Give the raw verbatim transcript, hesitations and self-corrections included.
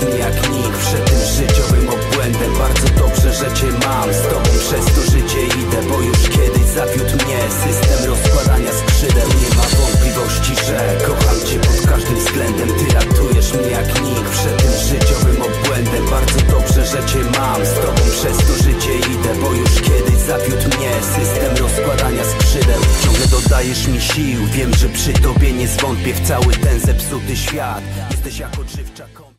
mi jak nikt przed tym życiowym obłędem. Bardzo dobrze, że cię mam, z tobą przez to życie idę, bo już kiedyś zawiódł mnie system rozkładania skrzydeł. Nie ma wątpliwości, że kocham cię pod każdym względem. Ty ratujesz mnie jak nikt przed tym życiowym obłędem. Bardzo dobrze, że cię mam, z tobą przez to życie idę, bo już kiedyś zawiódł mnie system rozkładania skrzydeł. Ciągle dodajesz mi sił, wiem, że przy tobie nie zwątpię w cały ten zepsuty świat. Jesteś jako